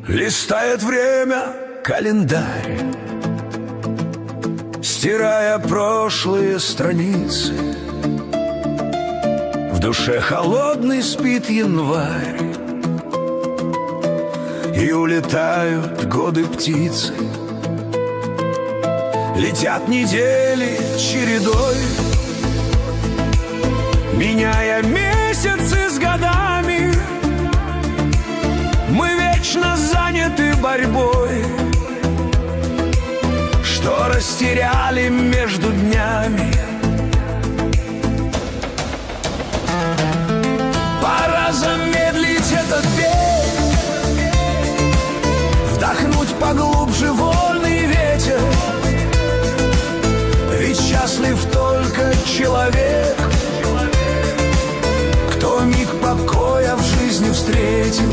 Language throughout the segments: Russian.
Листает время календарь, стирая прошлые страницы. В душе холодный спит январь, и улетают годы птицы. Летят недели чередой, меняя месяцы с годами. Мы вечно заняты борьбой, что растеряли между днями. Пора замедлить этот бег, вдохнуть поглубже вольный ветер. Ведь счастлив только человек, кто миг покоя в жизни встретил.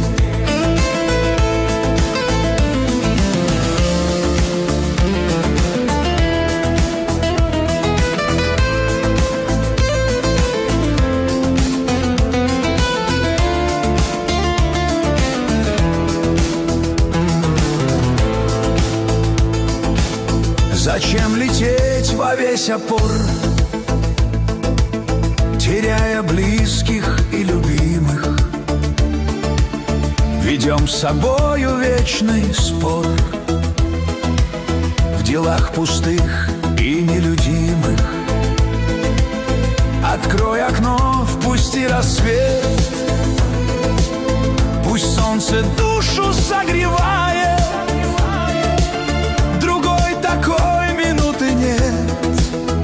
Зачем лететь во весь опор, теряя близких и любимых? Ведем с собою вечный спор в делах пустых и нелюдимых. Открой окно, впусти рассвет, пусть солнце душу согревает. Другой такой минуты нет,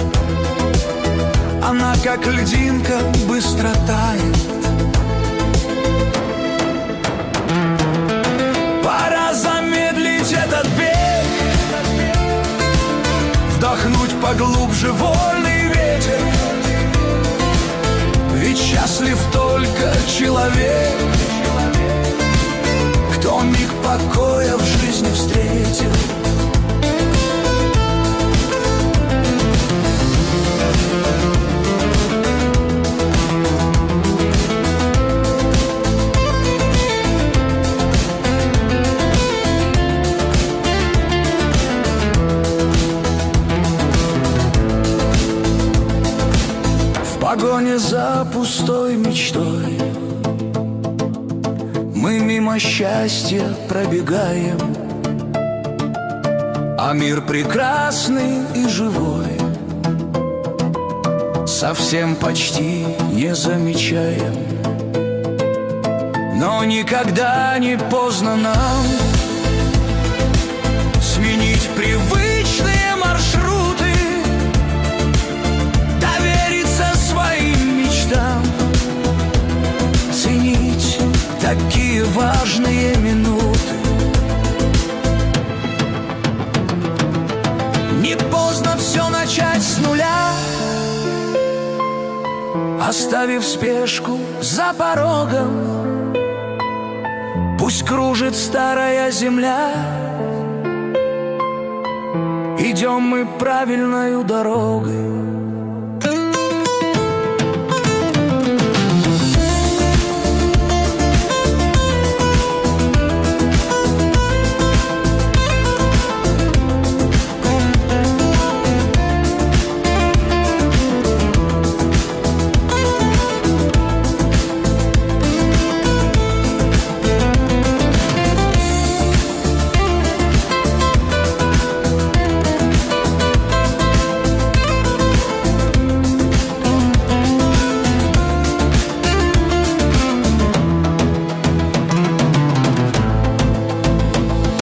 она как льдинка быстро тает. Пора замедлить этот бег, вдохнуть поглубже вольный ветер. Ведь счастлив только человек, кто миг покоя в жизни встретил. В погоне за пустой мечтой мы мимо счастья пробегаем, а мир прекрасный и живой совсем почти не замечаем. Но никогда не поздно нам сменить привычные маршруты, довериться своим мечтам, ценить такие важные минуты. Не поздно все начать с нуля, оставив спешку за порогом. Пусть кружит старая земля, идем мы правильною дорогой.